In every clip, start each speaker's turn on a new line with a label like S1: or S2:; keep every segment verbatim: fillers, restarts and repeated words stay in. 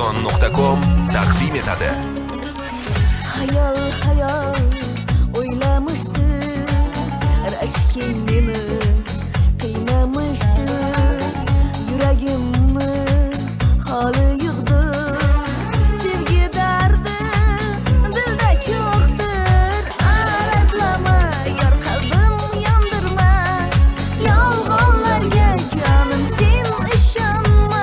S1: Avion nuqta com taqdim etadi.
S2: Hayal hayal o'ylamıştı, rashkingni qiynamıştı, yuragimni hali yig'di, sevgi dardi dilda cho'qdir, arazlama yor qalbim yondirma, yolg'onlarga jonim sen ishonma.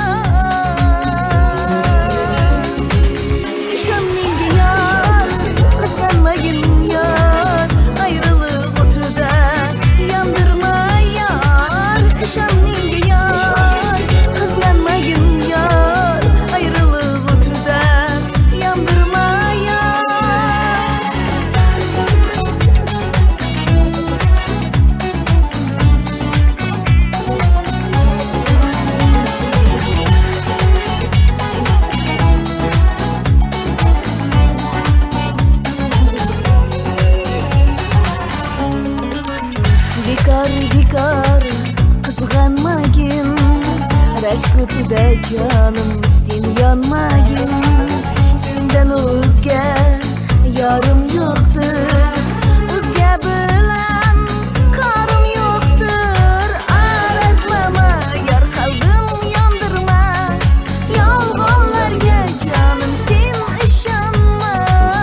S2: Bekar bekar kızg'anmagin, rashk o'tida jonim sen yonmagin, sendan o'zga yorim yo'qdir, o'zga bilan korim yo'qdir, arazlama yor qalbim yondirma, yolg'onlarga jonim sen ishonma.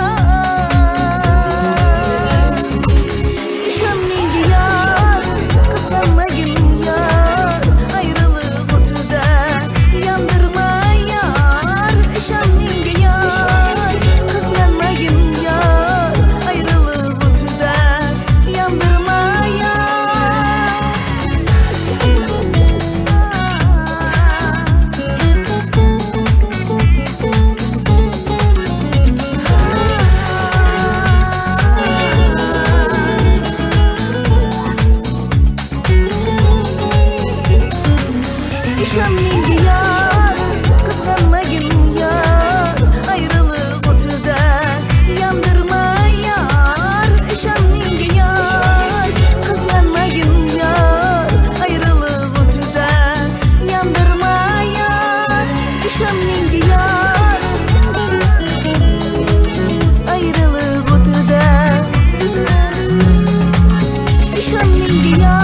S2: İşanmagin yar, kızg'anmagin yar, ayrılık o'tida yondirma yar. İşanmagin yar, kızg'anmagin yar, ayrılık o'tida yondirma yar. İşanmagin yar, ayrılık o'tida, İşanmagin yar.